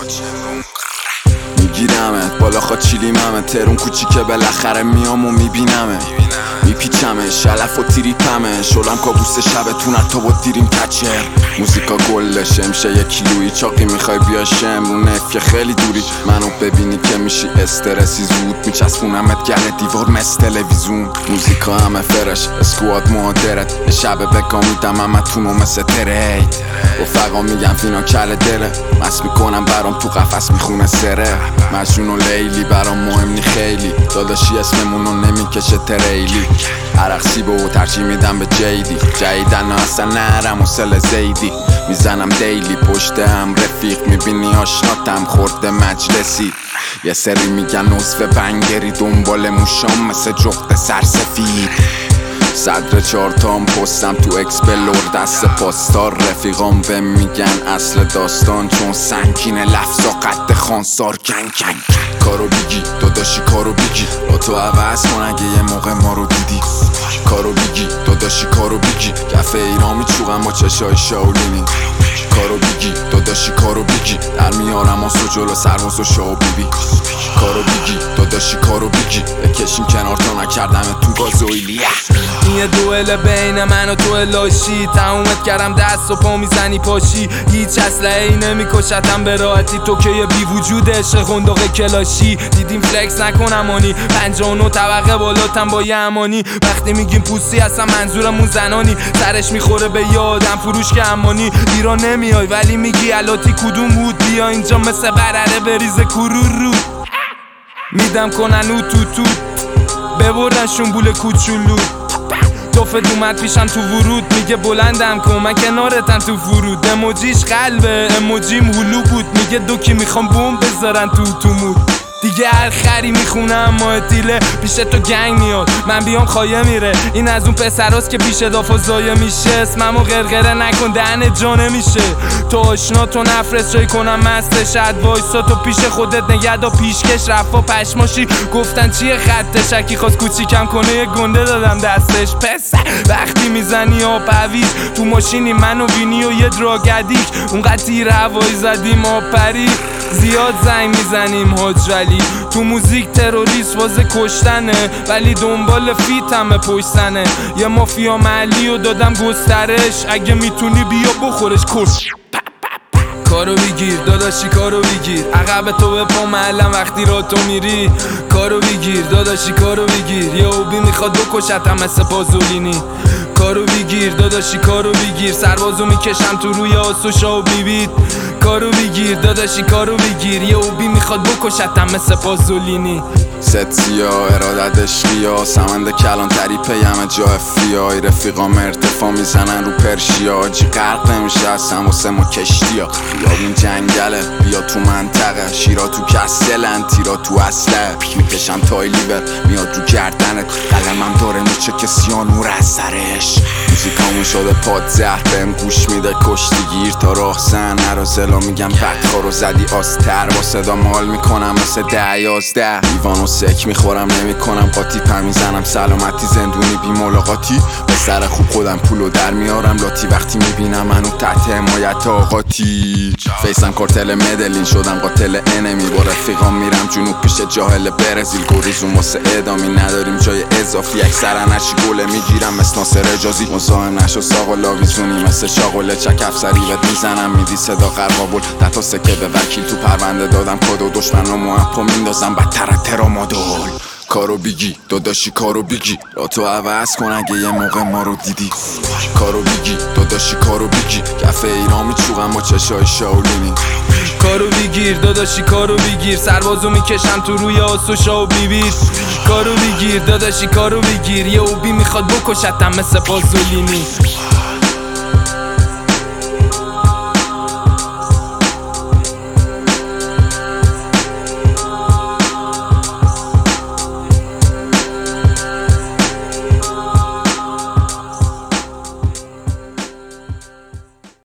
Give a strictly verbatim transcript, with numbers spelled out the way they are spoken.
میگیرمت بالا خوا چیلیممه ترون کوچیکه بالاخره میام و میبینمه میپیچمه شلف و تریپمه شلم کابوس شبتون حتی با دیریم کچه موزیکا گلشه امشه یه کیلویی چاقی میخوای بیاشم رو نفیه خیلی دوری منو ببینی که میشی استرسی زود میچسبونمت گله دیوار مثل تلویزیون موزیکا همه فرش اسکواد مهادرت یه شب بکا میدم همه تونو مثل ترهید رفقا میگم فینا کل دله مست میکنم برام تو قفس میخونه سره مجنون و لیلی برام مهم نی خیلی داداشی اسممونو نمیکشه تریلی عرق سیبه و ترجیح میدم به جیدی جیدن اصلا نرم و سل زیدی میزنم دیلی پشت هم رفیق میبینی آشناتم خورده مجلسی یه سری میگن عضو بنگری دنبال موشام مثل جغد سرسفید صدر چارتام پستم تو اکسپلور دست پاستار رفیقام بهم میگن اصل داستان چون سنگین لفظا قد خانسار گنگ گنگ کارو بیگی داداشی کارو بیگی با تو عوض کن اگه یه موقع ما رو دیدی کارو بیگی داداشی کارو بیگی کفه ایران میچوغم با چشای شاولینی کارو بیگی داداشی کارو بیگی در میارم آسو جلو سرواز و شاو بیبی کارو بیگی داداشی کارو بیگی بکشیم کنار تا نکردم تو گازویلی یه دوئل بین من و تو لاشی تمومت کردم دست و پا میزنی پاشی هیچ اسلحه‌ای نمیکشتم به راحتی تو که یه بی وجود عشق خندق کلاشی دیدیم فلکس نکنم آنی پنجاه و نه طبقه بالاتم با یه امانی وقتی میگیم پوستی اصلا منظورمون زنانی سرش میخوره به یه آدم فروش که امانی ایران نمیای ولی میگی الاتی کدوم بود بیا اینجا مثل برره بریزه کرور رو میدم کنن او تو تو ببردن شنبول کوچولو توفت اومد پیشم تو ورود میگه بلندم کن من کنارتم تو فرود اموجیش قلبه اموجیم هلو بود میگه دوکی میخوام بوم بذارن تو تو مود دیگه هر خری میخونم ماه دیله پیش تو گنگ میاد من بیام خایه میره این از اون پسراست که پیش دافا زایه میشه اسممو غرغره نکن دهن جانه میشه تو آشنا تو نفرست جای کنم مستش اد وایسا تو پیش خودت نگهدا پیشکش رفا پشماشی گفتن چیه خطش اکی خواست کوچیکم کنه یه گنده دادم دستش پسر وقتی میزنی آب هویج تو ماشینی منو وینی و یه دراگدیک اونقدر تیر هوایی زدیم آب پری زیاد زنگ میزنیم حاج ولی تو موزیک تروریست واسه کشتنه ولی دنبال فیت همه پشتنه یه مافیا محلی و دادم گسترش اگه میتونی بیا بخورش کش کارو بگیر داداشی کارو بگیر عقب تو به پا محلم وقتی را تو میری کارو بگیر داداشی کارو بگیر یه اوبی میخواد بکشتم مثل پازولینی کارو بگیر داداشی کارو بگیر سربازو میکشم تو روی آسو شاو بیبید کارو بگیر داداشی کارو بگیر یه اوبی میخواد بکشتم مثل پازولینی ست سیاه ارادت عشقیا سمند کلانتری پیمه جا افیای رفیقام ارتفاع میزنن رو پرشیا جی غرق نمیشه اصلا واسه ما کشتیا خیابون جنگله بیا تو منطقه شیرا تو کسلن تیرا تو اصله میکشم تای لیور میاد رو گردنت قلمم داره میچه کسی ها نور از سرش موزیکامون شده پاد زهر بهم گوش میده کشتیگیر تا راه زن نرازلا میگم بدخارو زدی آستر با صدا مال میکنم مثل ده یازده دیوانو سک میخورم نمی کنم قاطی پر میزنم سلامتی زندونی بی ملاقاتی به سر خوب خودم پولو در میارم لاتی وقتی میبینم منو تحت حمایت آقاتی فیسم کارتل مدلین شدم قاتل انمی با رفیقام میرم جنوب پیش جاهل برزیل گریزون واسه ادامی نداریم جای اضافی اکثر نشی گله میگیرم مثل ناصر اجازی مزاحم نشو ساق و لاویزونی مثل شاغله چک افسری بهت میزنم میدی صدا قرقابل دتا سکه به وکیل تو پرونده دادم کد و دشمنامو اپا میندازم بدتر از ترامادول کارو بیگی داداشی کارو بیگی را تو عوض کن اگه یه موقع ما رو دیدی کارو بیگی داداشی کارو بیگی کفه ایران میچوغم با چشای شاولینی کارو بگیر داداشی کارو بگیر سربازو میکشم تو روی آسو شاو بیبیر کارو بگیر داداشی کارو بگیر یه اوبی میخواد بکشتم مثل پازولینی